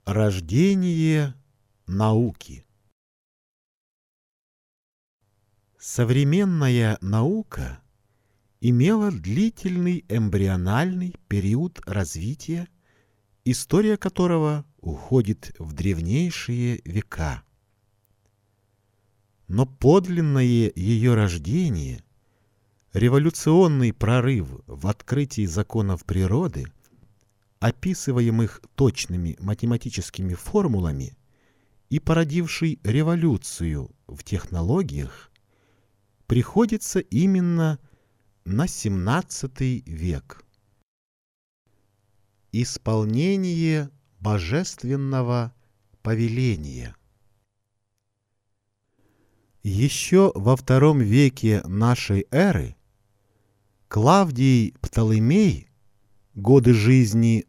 Рождение науки. Современная наука имела длительный эмбриональный период развития, история которого уходит в древнейшие века. Но подлинное ее рождение, революционный прорыв в открытии законов природы, описываемых точными математическими формулами и породивший революцию в технологиях, приходится именно на XVII век. Исполнение божественного повеления. Еще во II веке нашей эры Клавдий Птолемей, годы жизни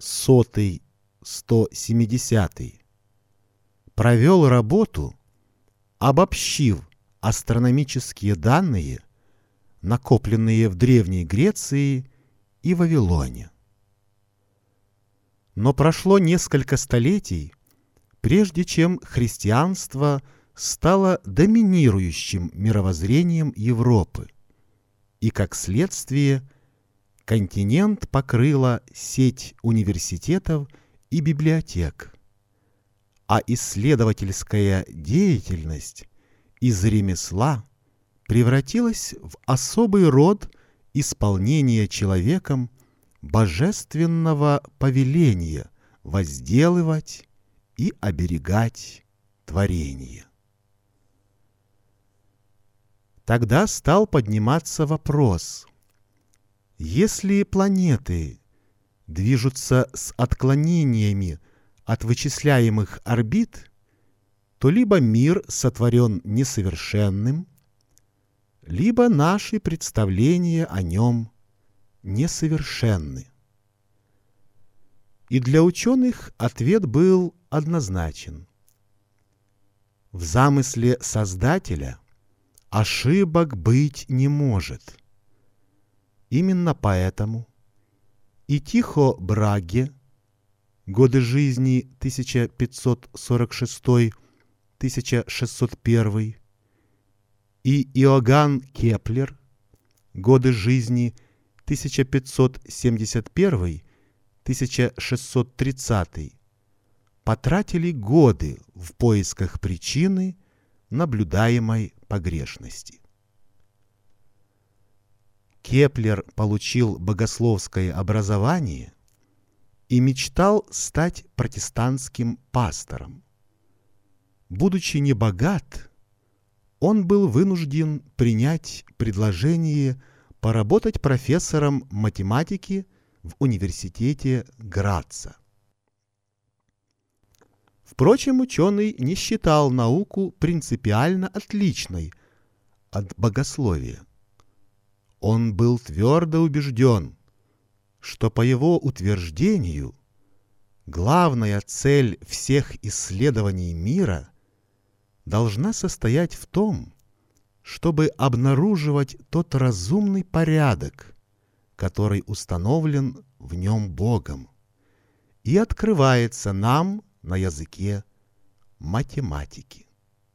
100-170, провел работу, обобщив астрономические данные, накопленные в Древней Греции и Вавилоне. Но прошло несколько столетий, прежде чем христианство стало доминирующим мировоззрением Европы, и, как следствие, континент покрыла сеть университетов и библиотек, а исследовательская деятельность из ремесла превратилась в особый род исполнения человеком божественного повеления возделывать и оберегать творение. Тогда стал подниматься вопрос: если планеты движутся с отклонениями от вычисляемых орбит, то либо мир сотворен несовершенным, либо наши представления о нем несовершенны. И для ученых ответ был однозначен. В замысле Создателя ошибок быть не может. Именно поэтому и Тихо Браге, годы жизни 1546-1601, и Иоганн Кеплер, годы жизни 1571-1630, потратили годы в поисках причины наблюдаемой погрешности. Кеплер получил богословское образование и мечтал стать протестантским пастором. Будучи небогат, он был вынужден принять предложение поработать профессором математики в университете Граца. Впрочем, ученый не считал науку принципиально отличной от богословия. Он был твердо убежден, что, по его утверждению, главная цель всех исследований мира должна состоять в том, чтобы обнаруживать тот разумный порядок, который установлен в нем Богом и открывается нам на языке математики.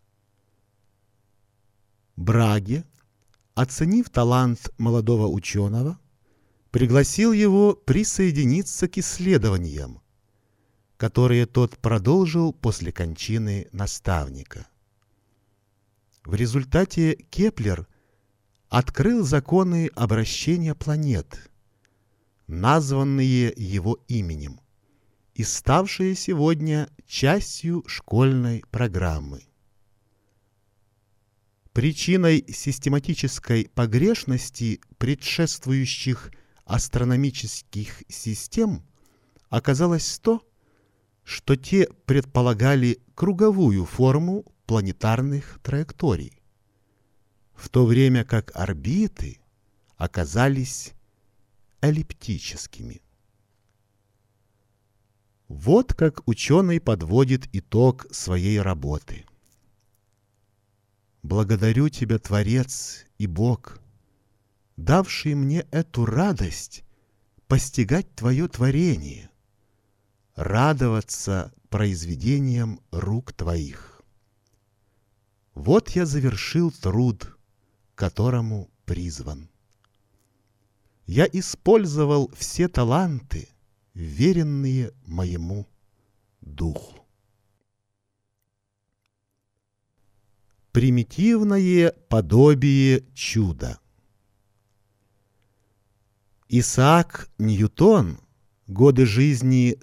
Браге, оценив талант молодого ученого, пригласил его присоединиться к исследованиям, которые тот продолжил после кончины наставника. В результате Кеплер открыл законы обращения планет, названные его именем и ставшие сегодня частью школьной программы. Причиной систематической погрешности предшествующих астрономических систем оказалось то, что те предполагали круговую форму планетарных траекторий, в то время как орбиты оказались эллиптическими. Вот как ученый подводит итог своей работы. «Благодарю Тебя, Творец и Бог, давший мне эту радость постигать Твое творение, радоваться произведениям рук твоих. Вот я завершил труд, к которому призван. Я использовал все таланты, веренные моему духу. Примитивное подобие чуда. Исаак Ньютон, годы жизни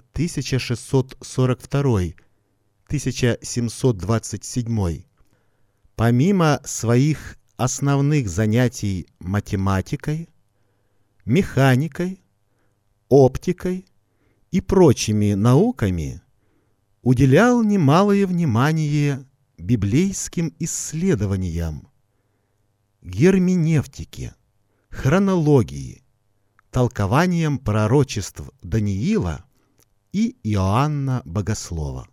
1642-1727, помимо своих основных занятий математикой, механикой, оптикой и прочими науками, уделял немалое внимание библейским исследованиям, герменевтике, хронологии, толкованием пророчеств Даниила и Иоанна Богослова.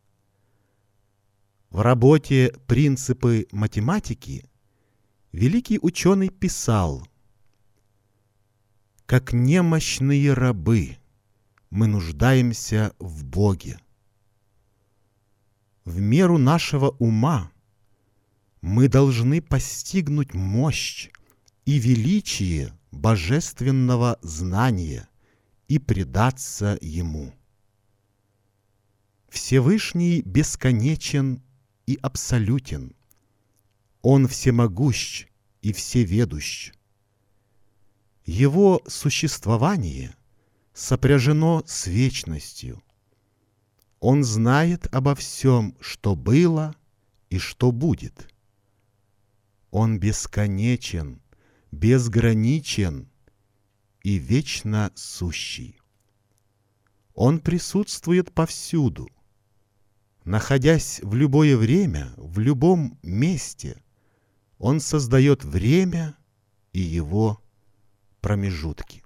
В работе «Принципы математики» великий ученый писал: «Как немощные рабы мы нуждаемся в Боге. В меру нашего ума мы должны постигнуть мощь и величие божественного знания и предаться Ему. Всевышний бесконечен и абсолютен. Он всемогущ и всеведущ. Его существование сопряжено с вечностью. Он знает обо всем, что было и что будет. Он бесконечен, безграничен и вечно сущий. Он присутствует повсюду. Находясь в любое время, в любом месте, Он создает время и его промежутки».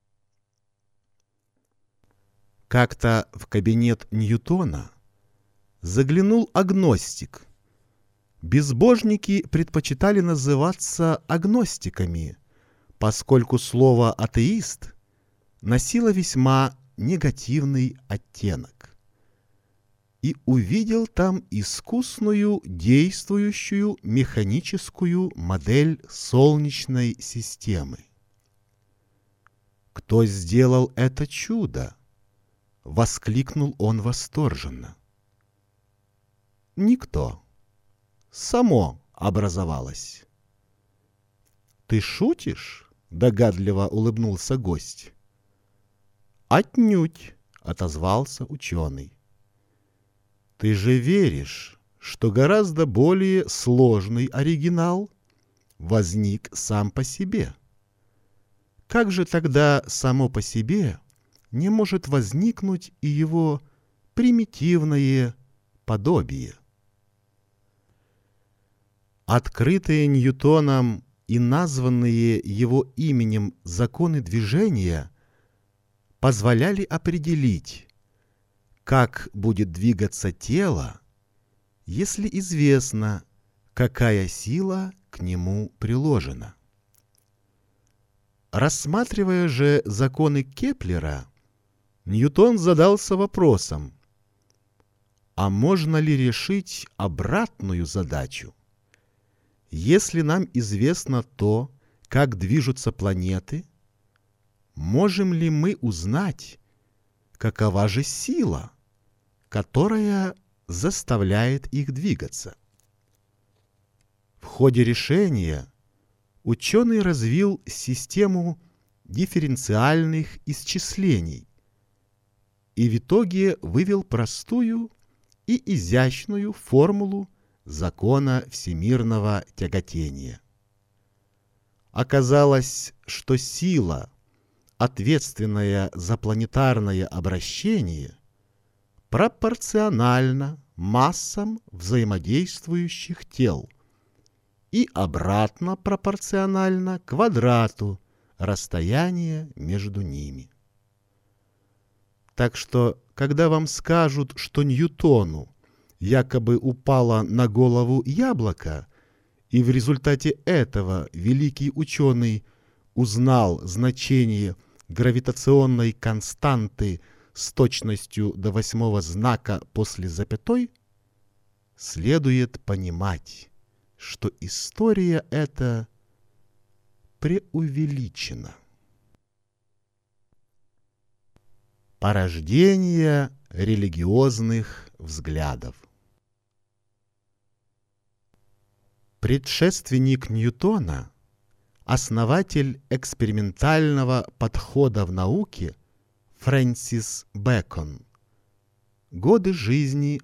Как-то в кабинет Ньютона заглянул агностик. Безбожники предпочитали называться агностиками, поскольку слово «атеист» носило весьма негативный оттенок. И увидел там искусную действующую механическую модель Солнечной системы. «Кто сделал это чудо?» — воскликнул он восторженно. «Никто. Само образовалось». «Ты шутишь?» — догадливо улыбнулся гость. «Отнюдь», — отозвался ученый. «Ты же веришь, что гораздо более сложный оригинал возник сам по себе. Как же тогда само по себе не может возникнуть и его примитивное подобие?» Открытые Ньютоном и названные его именем законы движения позволяли определить, как будет двигаться тело, если известно, какая сила к нему приложена. Рассматривая же законы Кеплера, Ньютон задался вопросом: а можно ли решить обратную задачу? Если нам известно то, как движутся планеты, можем ли мы узнать, какова же сила, которая заставляет их двигаться? В ходе решения ученый развил систему дифференциальных исчислений и в итоге вывел простую и изящную формулу закона всемирного тяготения. Оказалось, что сила, ответственная за планетарное обращение, пропорциональна массам взаимодействующих тел и обратно пропорциональна квадрату расстояния между ними. Так что, когда вам скажут, что Ньютону якобы упало на голову яблоко, и в результате этого великий ученый узнал значение гравитационной константы с точностью до 8-го знака после запятой, следует понимать, что история эта преувеличена. Порождение религиозных взглядов. Предшественник Ньютона, основатель экспериментального подхода в науке Фрэнсис Бэкон, годы жизни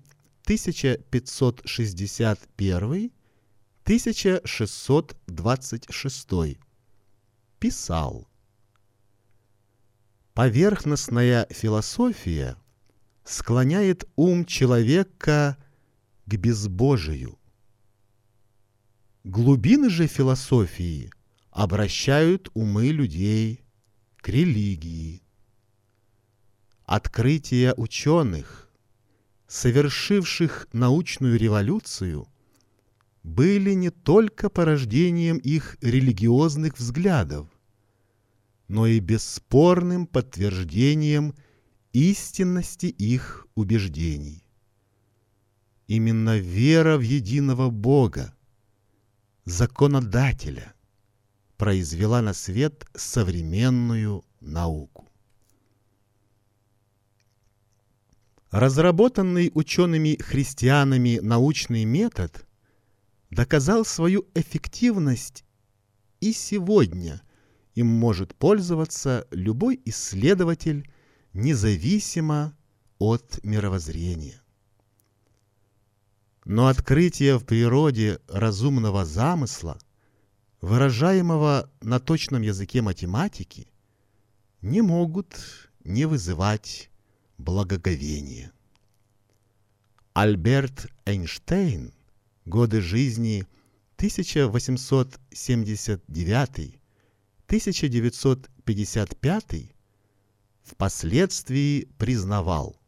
1561-1626, писал: «Поверхностная философия склоняет ум человека к безбожию. Глубины же философии обращают умы людей к религии. Открытия ученых, совершивших научную революцию, были не только порождением их религиозных взглядов, но и бесспорным подтверждением истинности их убеждений. Именно вера в единого Бога, законодателя, произвела на свет современную науку». Разработанный учеными-христианами научный метод доказал свою эффективность, и сегодня им может пользоваться любой исследователь, независимо от мировоззрения. Но открытия в природе разумного замысла, выражаемого на точном языке математики, не могут не вызывать благоговения. Альберт Эйнштейн, годы жизни 1879-1955, впоследствии признавал: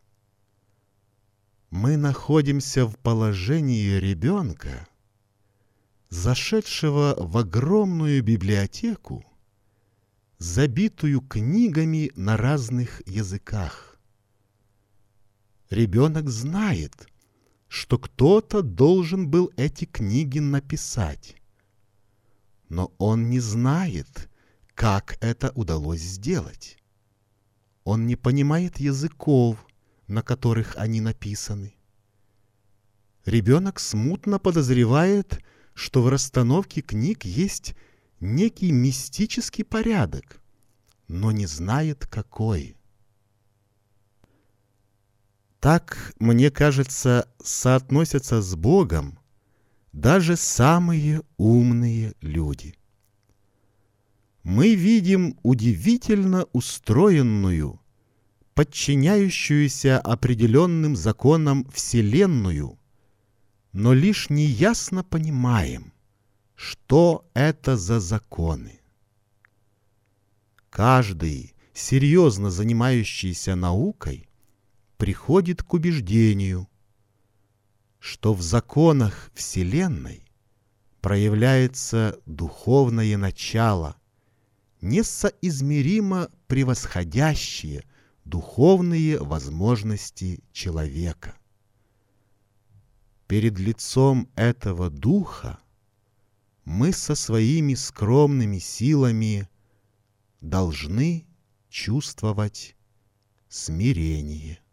«Мы находимся в положении ребенка, зашедшего в огромную библиотеку, забитую книгами на разных языках. Ребенок знает, что кто-то должен был эти книги написать, но он не знает, как это удалось сделать. Он не понимает языков, на которых они написаны. Ребенок смутно подозревает, что в расстановке книг есть некий мистический порядок, но не знает, какой. Так, мне кажется, соотносятся с Богом даже самые умные люди. Мы видим удивительно устроенную, подчиняющуюся определенным законам Вселенную, но лишь неясно понимаем, что это за законы. Каждый, серьезно занимающийся наукой, приходит к убеждению, что в законах Вселенной проявляется духовное начало, несоизмеримо превосходящее духовные возможности человека. Перед лицом этого духа мы со своими скромными силами должны чувствовать смирение.